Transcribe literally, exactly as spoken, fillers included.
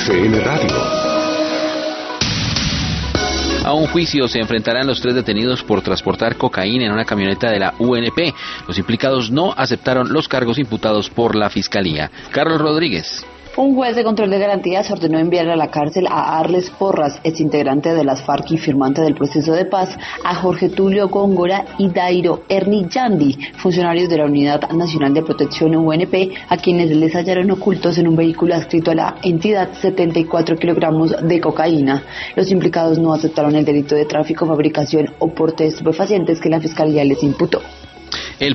F M Radio. A un juicio se enfrentarán los tres detenidos por transportar cocaína en una camioneta de la U N P. Los implicados no aceptaron los cargos imputados por la Fiscalía. Carlos Rodríguez. Un juez de control de garantías ordenó enviar a la cárcel a Arles Porras, exintegrante de las FARC y firmante del proceso de paz, a Jorge Tulio Góngora y Dairo Ernillandi, funcionarios de la Unidad Nacional de Protección U N P, a quienes les hallaron ocultos en un vehículo adscrito a la entidad setenta y cuatro kilogramos de cocaína. Los implicados no aceptaron el delito de tráfico, fabricación o porte de estupefacientes que la Fiscalía les imputó.